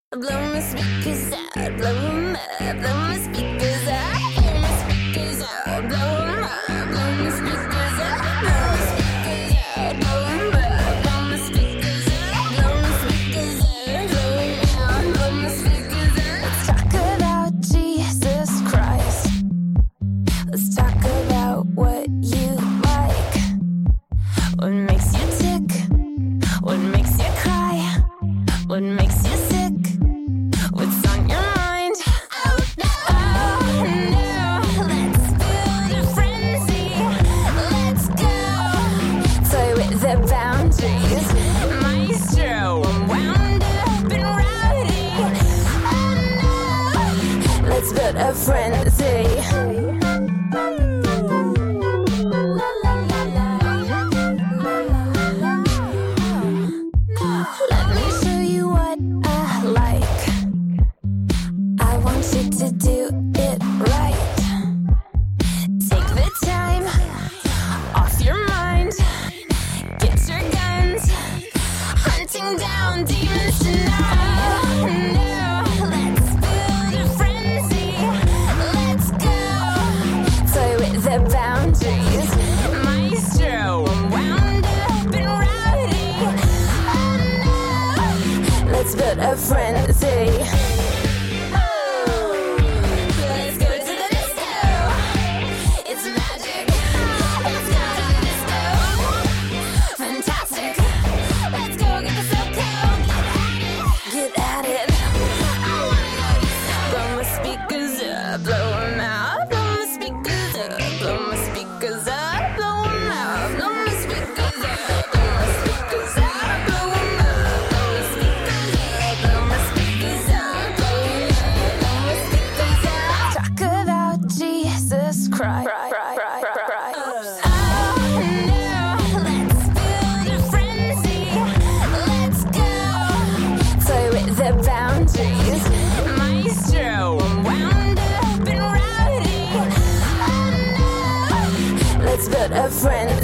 Blow my speakers out, blow 'em up, blow my speakers out, blow my speakers out, blow 'em up, blow my speakers out, blow my speakers out, blow 'em up, blow my speakers out, blow my speakers out, blow 'em out, blow my speakers out. Let's talk about Jesus Christ. Let's talk about what you like. What makes you tick? What makes you cry? What makes you sick? What's on your mind? Oh no, let's build a frenzy. Let's go. Toy with the boundaries. Maestro, I'm wound up and rowdy. Oh no, let's build a frenzy. Let me show you what I like. I want you to do it right. Take the time off your mind. Get your guns, hunting down demons tonight. Oh no, let's build a frenzy. Let's go. Toy with the boundaries. Maestro, I'm wound up and rowdy. Oh no, let's build a frenzy. Let's go to the disco. It's magic. Let's go to the disco. Fantastic. Let's go get the so cold. Get at it. I wanna know you so. Blow my speakers up, blow 'em out. Blow my speakers up, blow my speakers up, blow 'em out. Blow my speakers up, blow my speakers up, blow 'em up. Blow my speakers up, blow my speakers up, blow 'em up. Blow my speakers up. Talk about Jesus Christ. Oh no, let's build a frenzy. Let's go. Toy with the boundaries. Maestro, I'm wound up and rowdy. Oh no, let's build a frenzy.